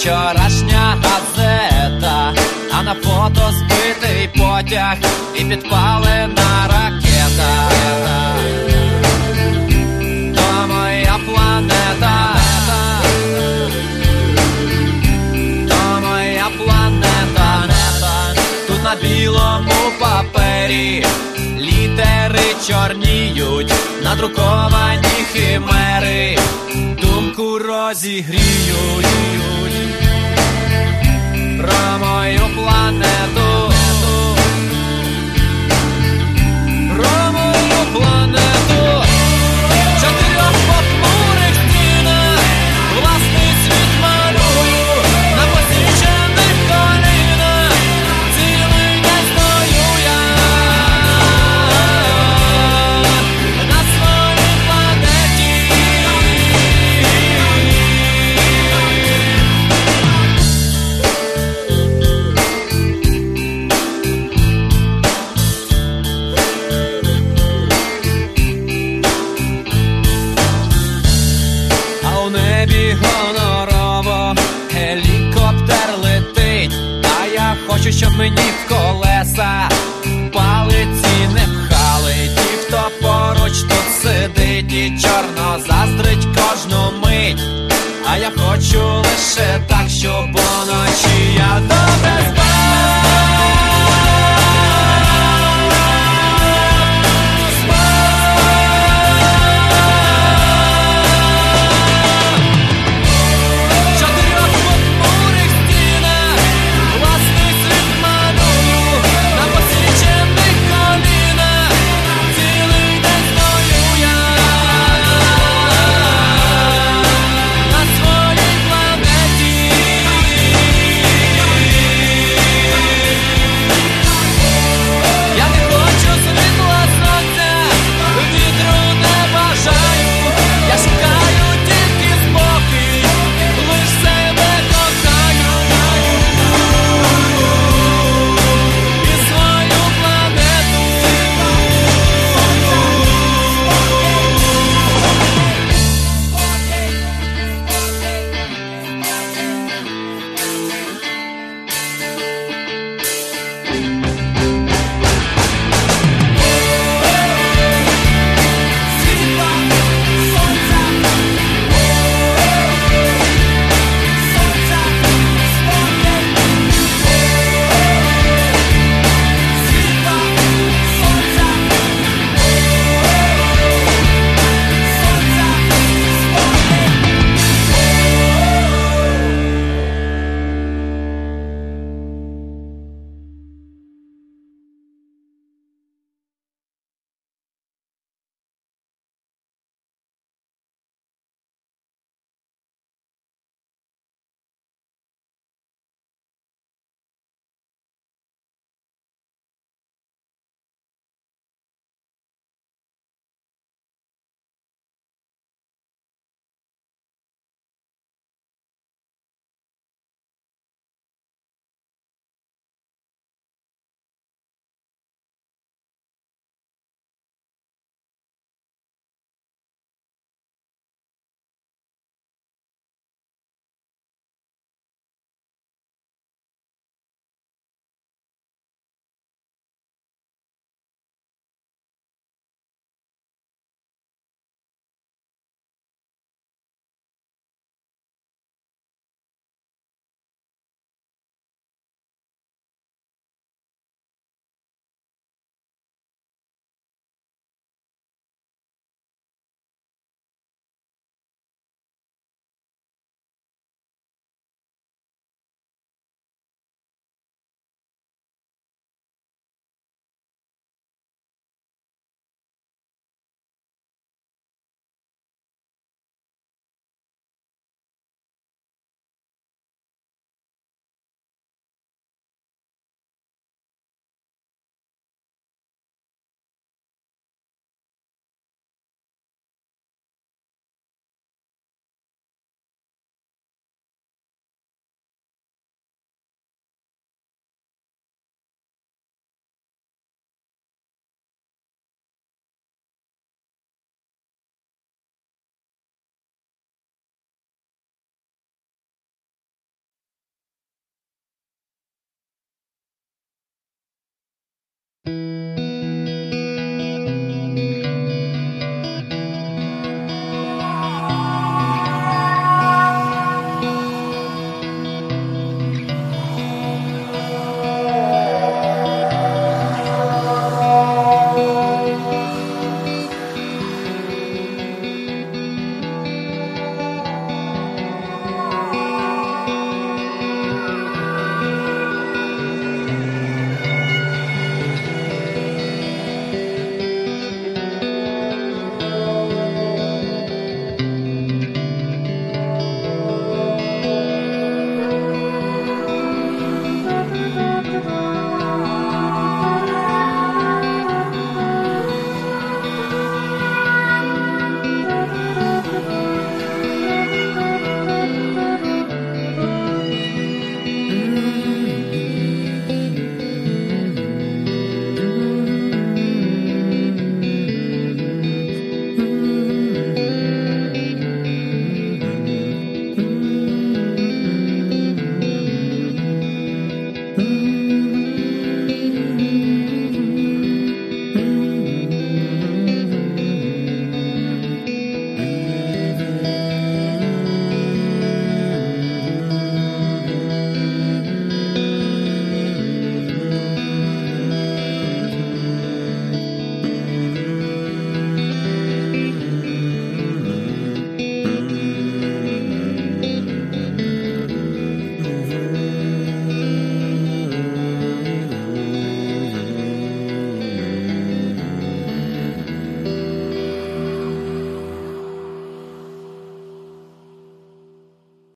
вчорашня газета, а на фото збитий потяг і підпалена ракета. То моя планета, то моя планета. Тут на білому папері літери чорніють, надруковані химери думку розігріють. Про мою планету, про мою планету. В чотирьох похмурих стінах власний світ малюю, на посічених колінах цілий день стою я на своїй планеті. А у небі гонорово гелікоптер летить, а я хочу, щоб мені в колеса палиці не пхали. Ті, хто поруч тут сидить і чорно заздрить кожну мить, а я хочу лише так, щоб уночі я добре спав.